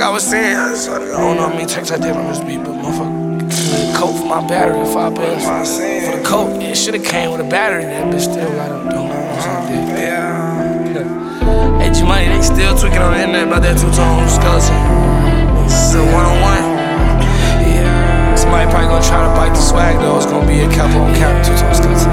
I was saying, I don't know how many texts I did on this beat, but motherfucker, the coat for my battery, 5 bands for the coat. It should've came with a battery, that bitch still got up though. Hey, G-Money, they still tweaking on the internet about that two-tone skeleton. It's a one-on-one. Somebody probably gonna try to bite the swag though. It's gonna be a cap on cap, two-tone skeleton.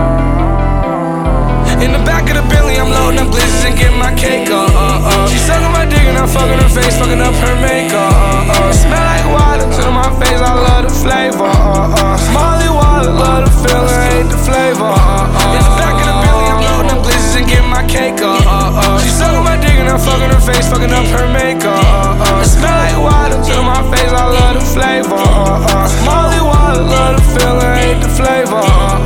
In the back of the Bentley, I'm loading up glizzies and getting my cake up. She sucking my dick and I'm fucking her face, fucking up her makeup. Smell like water to my face, I love the flavor. Molly Water, love the feeling, hate the flavor. In the back of the Bentley, I'm loading up glizzies and getting my cake up. She sucking my dick and I'm fucking her face, fucking up her makeup. Smell like water to my face, I love the flavor. Molly Water, love the feeling, hate the flavor.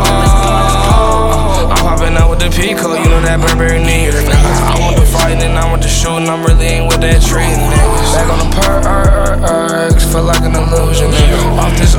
Popping out with the Pico, you know that Burberry nigga. I want the fighting and I want the shooting, I'm really ain't with that treating niggas. Back on the perks, feel like an illusion, nigga. Off this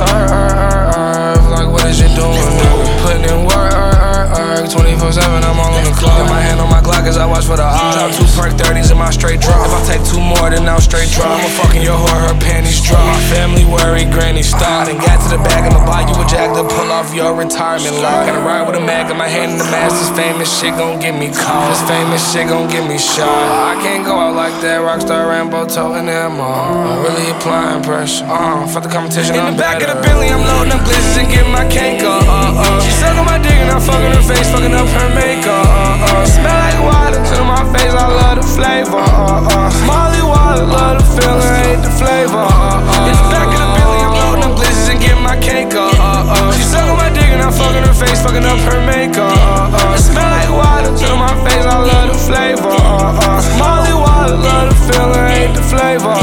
like what is you doing, nigga? Putting in work, 24/7, I'm all in the club. Got my hand on my Glock as I watch for the odds. Drop 2 perk 30s in my straight drop. If I take 2 more, then I'll straight drop. I'ma fucking your whore, her panties drop. My family worried, granny stop. And got to the bag, I'ma buy you a jack to pull off your retirement lot. Gotta ride with a mag, got my hand in the mask. This famous shit gon' get me caught. This famous shit gon' get me shot. I can't go out like that. Rockstar Rambo toting them all. Really applying pressure. For the competition, in the back of the Bentley, I'm loading up glizzies and getting my cake up. She sucking my dick and I'm fucking her face, fucking up her makeup. Smell like water to my face, I love the flavor. Molly Water, love the feeling, hate the flavor. In the back of the Bentley, I'm loading up glizzies and getting my cake up. She sucking my dick and I'm fucking her face, fucking up her makeup. Smell like water to my face, I love the flavor. Molly Water, love the feeling, hate the flavor.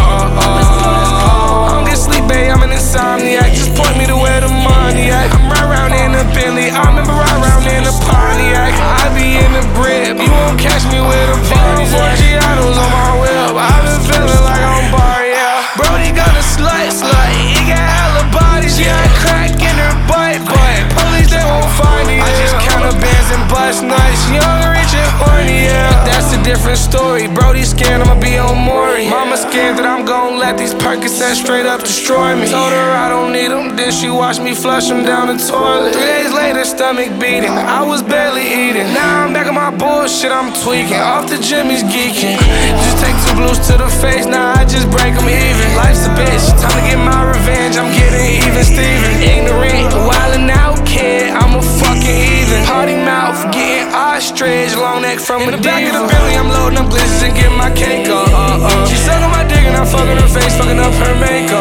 I don't get sleep, babe, I'm an insomniac. Just point me to where the money at. I'm right round in the Bentley, I remember right round in the Pontiac. I be in the Brit, you won't catch me with a bottle. 4 Gianos on my whip, I've been feeling like I'm bar, yeah. Brody got a slut, he got hella bodies, yeah. Crack in her butt, police they won't find it. I just count up bands and bust nuts, young, rich and horny, yeah. But that's a different story, Brody scared I'ma be on Maury. Mama scared that I'm gon' let these Percocets straight up destroy me. Told her I don't need them, then she watched me flush them down the toilet. 3 days later, stomach beating, I was barely eating. Now I'm back on my bullshit, I'm tweaking. Off the gym, he's geeking. Just take 2 blues to the face, now I just break them even. Life's a bitch, time to get my revenge, I'm getting even Steven. Ignorant, wildin' out kid, I'm a fucking heathen. Party mouth, getting ostrich, long neck from in the back of the Bentley, I'm loading up glizzies and getting my cake up. She sucking my dick and I'm fucking her face, fucking up her makeup.